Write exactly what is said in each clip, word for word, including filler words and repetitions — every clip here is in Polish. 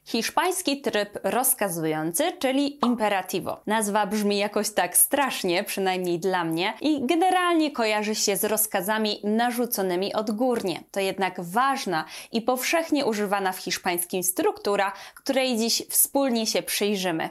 Hiszpański tryb rozkazujący, czyli imperativo. Nazwa brzmi jakoś tak strasznie, przynajmniej dla mnie, i generalnie kojarzy się z rozkazami narzuconymi odgórnie. To jednak ważna i powszechnie używana w hiszpańskim struktura, której dziś wspólnie się przyjrzymy.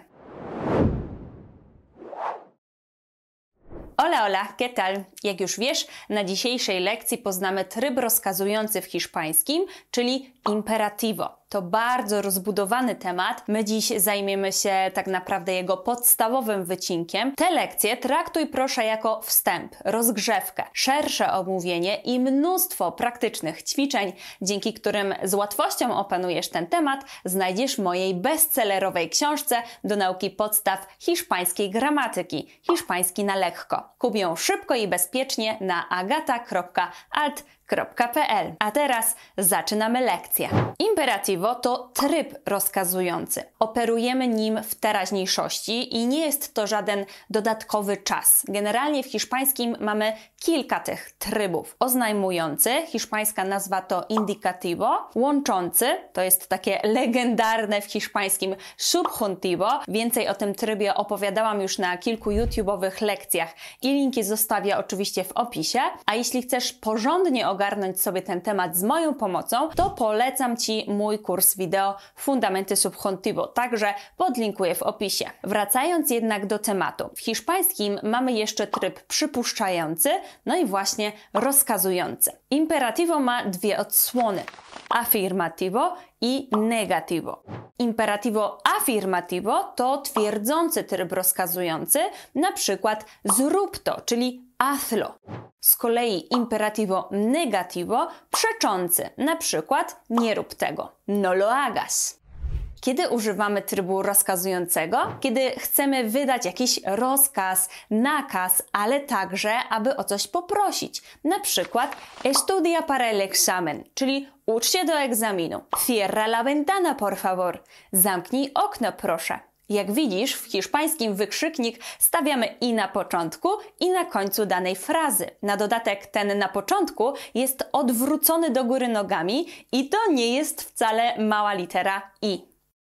Hola, hola, ¿qué tal? Jak już wiesz, na dzisiejszej lekcji poznamy tryb rozkazujący w hiszpańskim, czyli imperativo. To bardzo rozbudowany temat. My dziś zajmiemy się tak naprawdę jego podstawowym wycinkiem. Te lekcje traktuj proszę jako wstęp, rozgrzewkę, szersze omówienie i mnóstwo praktycznych ćwiczeń, dzięki którym z łatwością opanujesz ten temat, znajdziesz w mojej bestsellerowej książce do nauki podstaw hiszpańskiej gramatyki. Hiszpański na lekko. Kup ją szybko i bezpiecznie na agata kropka alt kropka p l. A teraz zaczynamy lekcję. Imperativo to tryb rozkazujący. Operujemy nim w teraźniejszości i nie jest to żaden dodatkowy czas. Generalnie w hiszpańskim mamy kilka tych trybów. Oznajmujący, hiszpańska nazwa to indicativo, łączący, to jest takie legendarne w hiszpańskim subjuntivo. Więcej o tym trybie opowiadałam już na kilku YouTube'owych lekcjach i linki zostawię oczywiście w opisie. A jeśli chcesz porządnie ogarnąć sobie ten temat z moją pomocą, to polecam Ci mój kurs wideo Fundamenty Subjuntivo, także podlinkuję w opisie. Wracając jednak do tematu. W hiszpańskim mamy jeszcze tryb przypuszczający, no i właśnie rozkazujący. Imperativo ma dwie odsłony. Afirmativo i negativo. Imperativo afirmativo to twierdzący tryb rozkazujący, na przykład zrób to, czyli hazlo. Z kolei imperativo negativo przeczący, na przykład nie rób tego, no lo hagas. Kiedy używamy trybu rozkazującego? Kiedy chcemy wydać jakiś rozkaz, nakaz, ale także, aby o coś poprosić. Na przykład estudia para el examen, czyli ucz się do egzaminu. Cierra la ventana, por favor. Zamknij okno, proszę. Jak widzisz, w hiszpańskim wykrzyknik stawiamy i na początku, i na końcu danej frazy. Na dodatek ten na początku jest odwrócony do góry nogami i to nie jest wcale mała litera i.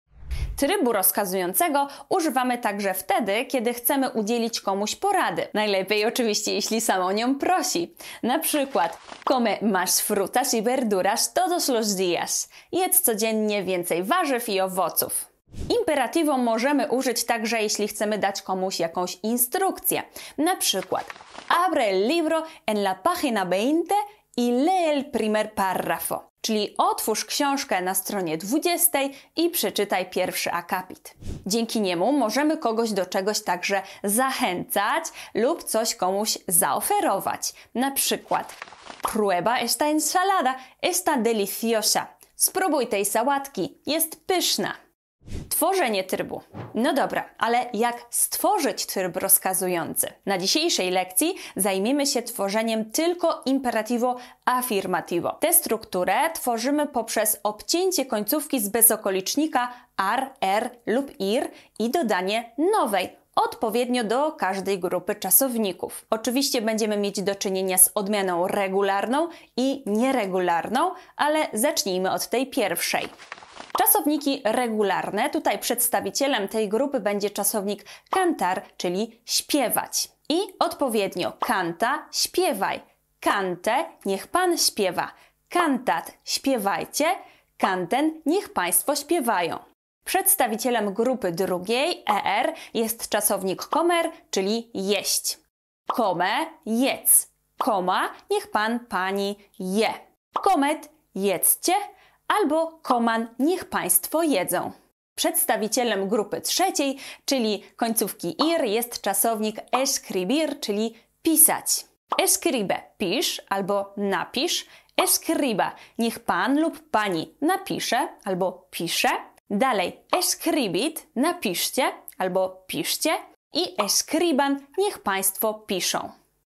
Trybu rozkazującego używamy także wtedy, kiedy chcemy udzielić komuś porady. Najlepiej oczywiście, jeśli sam o nią prosi. Na przykład come más frutas y verduras todos los días. Jedz codziennie więcej warzyw i owoców. Imperativo możemy użyć także, jeśli chcemy dać komuś jakąś instrukcję. Na przykład abre el libro en la página veinte y lee el primer párrafo. Czyli otwórz książkę na stronie dwudziestej i przeczytaj pierwszy akapit. Dzięki niemu możemy kogoś do czegoś także zachęcać lub coś komuś zaoferować. Na przykład prueba esta ensalada, está deliciosa. Spróbuj tej sałatki, jest pyszna. Tworzenie trybu. No dobra, ale jak stworzyć tryb rozkazujący? Na dzisiejszej lekcji zajmiemy się tworzeniem tylko imperativo afirmativo. Tę strukturę tworzymy poprzez obcięcie końcówki z bezokolicznika ar, er lub ir i dodanie nowej, odpowiednio do każdej grupy czasowników. Oczywiście będziemy mieć do czynienia z odmianą regularną i nieregularną, ale zacznijmy od tej pierwszej. Czasowniki regularne, tutaj przedstawicielem tej grupy będzie czasownik cantar, czyli śpiewać. I odpowiednio canta, śpiewaj, cante, niech pan śpiewa, cantat, śpiewajcie, canten, niech państwo śpiewają. Przedstawicielem grupy drugiej, er, jest czasownik comer, czyli jeść. Come, jedz, coma, niech pan, pani je. Comet, jedzcie, albo coman, niech państwo jedzą. Przedstawicielem grupy trzeciej, czyli końcówki ir, jest czasownik escribir, czyli pisać. Escribe, pisz albo napisz. Escriba, niech pan lub pani napisze albo pisze. Dalej, escribit, napiszcie albo piszcie. I escriban, niech państwo piszą.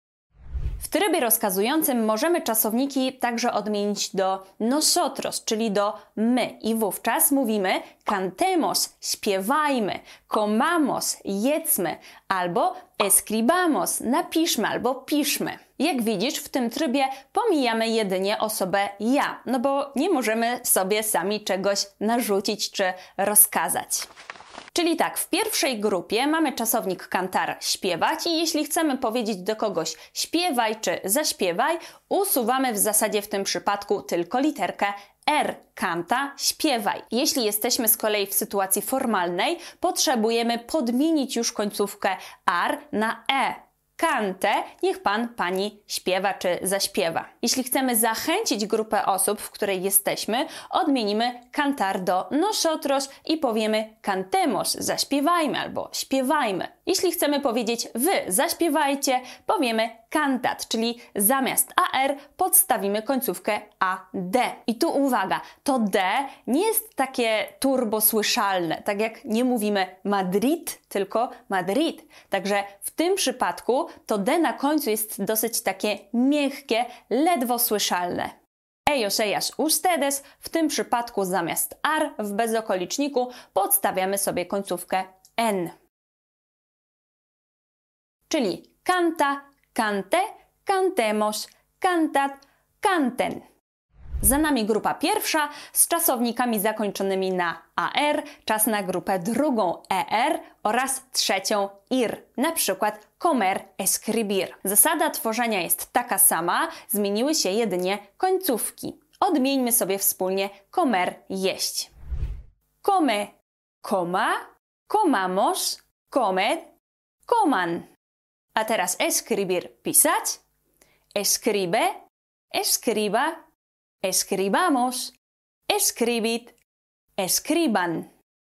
W trybie rozkazującym możemy czasowniki także odmienić do nosotros, czyli do my. I wówczas mówimy cantemos, śpiewajmy, comamos, jedzmy, albo escribamos, napiszmy albo piszmy. Jak widzisz, w tym trybie pomijamy jedynie osobę ja, no bo nie możemy sobie sami czegoś narzucić czy rozkazać. Czyli tak, w pierwszej grupie mamy czasownik kantar śpiewać i jeśli chcemy powiedzieć do kogoś śpiewaj czy zaśpiewaj, usuwamy w zasadzie w tym przypadku tylko literkę R, kanta, śpiewaj. Jeśli jesteśmy z kolei w sytuacji formalnej, potrzebujemy podmienić już końcówkę ar na e. Kantę, niech pan, pani śpiewa czy zaśpiewa. Jeśli chcemy zachęcić grupę osób, w której jesteśmy, odmienimy cantar do nosotros i powiemy cantemos, zaśpiewajmy albo śpiewajmy. Jeśli chcemy powiedzieć wy zaśpiewajcie, powiemy cantat, czyli zamiast ar podstawimy końcówkę ad. I tu uwaga, to d nie jest takie turbo słyszalne, tak jak nie mówimy Madrid, tylko Madrid. Także w tym przypadku to d na końcu jest dosyć takie miękkie, ledwo słyszalne. Ellos, ellas, ustedes, w tym przypadku zamiast ar w bezokoliczniku podstawiamy sobie końcówkę n. Czyli canta, cante, cantemos, cantat, canten. Za nami grupa pierwsza z czasownikami zakończonymi na ar, czas na grupę drugą er oraz trzecią ir, na przykład comer, escribir. Zasada tworzenia jest taka sama, zmieniły się jedynie końcówki. Odmieńmy sobie wspólnie comer, jeść. Come, coma, comamos, comer, coman. A teraz escribir, pisać. Escribe, escriba, escribamos, escribit, escriban.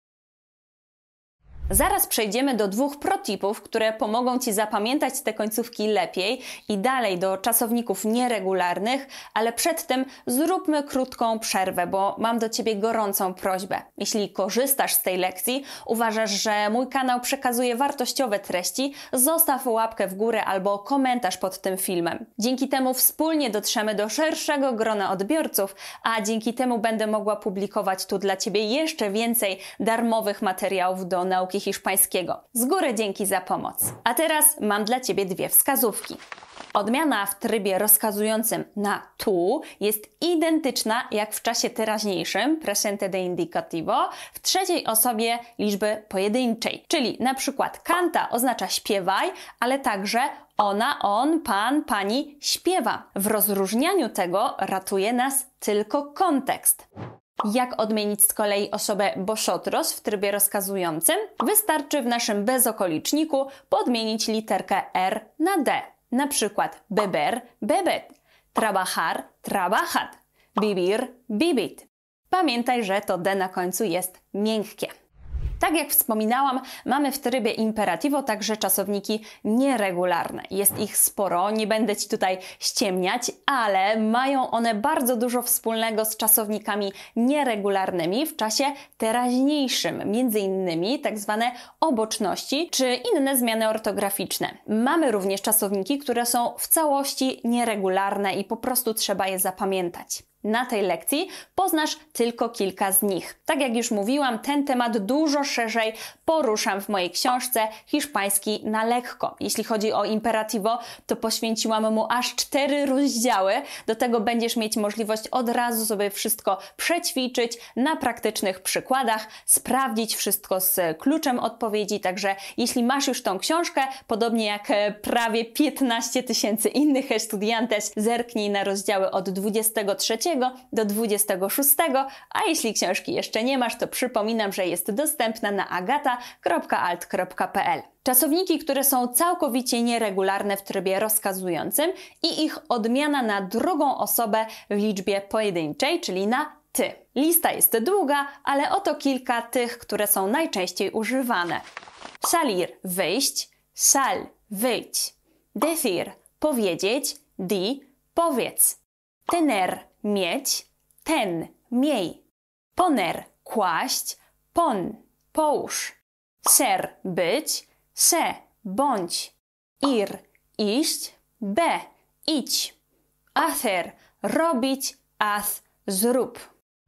Zaraz przejdziemy do dwóch protipów, które pomogą Ci zapamiętać te końcówki lepiej i dalej do czasowników nieregularnych, ale przedtem zróbmy krótką przerwę, bo mam do Ciebie gorącą prośbę. Jeśli korzystasz z tej lekcji, uważasz, że mój kanał przekazuje wartościowe treści, zostaw łapkę w górę albo komentarz pod tym filmem. Dzięki temu wspólnie dotrzemy do szerszego grona odbiorców, a dzięki temu będę mogła publikować tu dla Ciebie jeszcze więcej darmowych materiałów do nauki hiszpańskiego. Z góry dzięki za pomoc. A teraz mam dla Ciebie dwie wskazówki. Odmiana w trybie rozkazującym na tu jest identyczna jak w czasie teraźniejszym, presente de indicativo, w trzeciej osobie liczby pojedynczej. Czyli na przykład canta oznacza śpiewaj, ale także ona, on, pan, pani śpiewa. W rozróżnianiu tego ratuje nas tylko kontekst. Jak odmienić z kolei osobę vosotros w trybie rozkazującym? Wystarczy w naszym bezokoliczniku podmienić literkę R na D. Na przykład beber, bebet, trabajar, trabajat, vivir, vivit. Pamiętaj, że to D na końcu jest miękkie. Tak jak wspominałam, mamy w trybie imperativo także czasowniki nieregularne. Jest ich sporo, nie będę Ci tutaj ściemniać, ale mają one bardzo dużo wspólnego z czasownikami nieregularnymi w czasie teraźniejszym, między innymi tak zwane oboczności czy inne zmiany ortograficzne. Mamy również czasowniki, które są w całości nieregularne i po prostu trzeba je zapamiętać. Na tej lekcji poznasz tylko kilka z nich. Tak jak już mówiłam, ten temat dużo szerzej poruszam w mojej książce Hiszpański na lekko. Jeśli chodzi o imperativo, to poświęciłam mu aż cztery rozdziały. Do tego będziesz mieć możliwość od razu sobie wszystko przećwiczyć na praktycznych przykładach, sprawdzić wszystko z kluczem odpowiedzi. Także jeśli masz już tą książkę, podobnie jak prawie piętnaście tysięcy innych estudiantes, zerknij na rozdziały od dwudziestego trzeciego do dwudziestego szóstego, a jeśli książki jeszcze nie masz, to przypominam, że jest dostępna na agata kropka alt kropka p l. Czasowniki, które są całkowicie nieregularne w trybie rozkazującym i ich odmiana na drugą osobę w liczbie pojedynczej, czyli na ty. Lista jest długa, ale oto kilka tych, które są najczęściej używane. Salir, wyjść, sal, wyjdź. Decir, powiedzieć, di, powiedz. Tener, mieć, ten, miej. Poner, kłaść, pon, połóż. Ser, być, se, bądź. Ir, iść, be, idź. Hacer, robić, haz, zrób.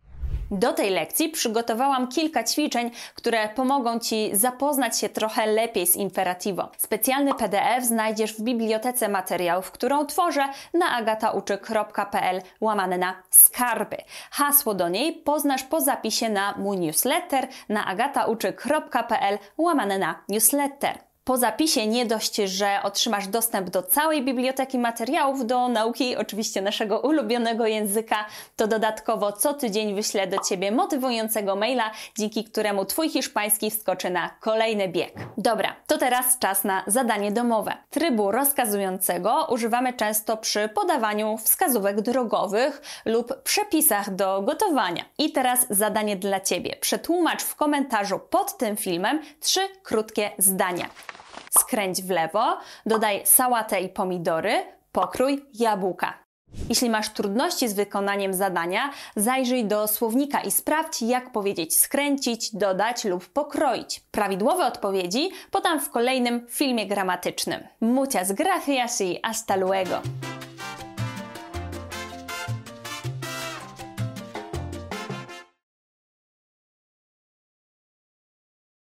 Do tej lekcji przygotowałam kilka ćwiczeń, które pomogą Ci zapoznać się trochę lepiej z imperativo. Specjalny P D F znajdziesz w bibliotece materiałów, którą tworzę na agatauczy kropka p l łamane na skarby. Hasło do niej poznasz po zapisie na mój newsletter na agatauczy kropka p l łamane na newsletter. Po zapisie nie dość, że otrzymasz dostęp do całej biblioteki materiałów do nauki, oczywiście naszego ulubionego języka, to dodatkowo co tydzień wyślę do Ciebie motywującego maila, dzięki któremu Twój hiszpański wskoczy na kolejny bieg. Dobra, to teraz czas na zadanie domowe. Trybu rozkazującego używamy często przy podawaniu wskazówek drogowych lub przepisach do gotowania. I teraz zadanie dla Ciebie. Przetłumacz w komentarzu pod tym filmem trzy krótkie zdania. Skręć w lewo, dodaj sałatę i pomidory, pokrój jabłka. Jeśli masz trudności z wykonaniem zadania, zajrzyj do słownika i sprawdź, jak powiedzieć skręcić, dodać lub pokroić. Prawidłowe odpowiedzi podam w kolejnym filmie gramatycznym. Muchas gracias y hasta luego!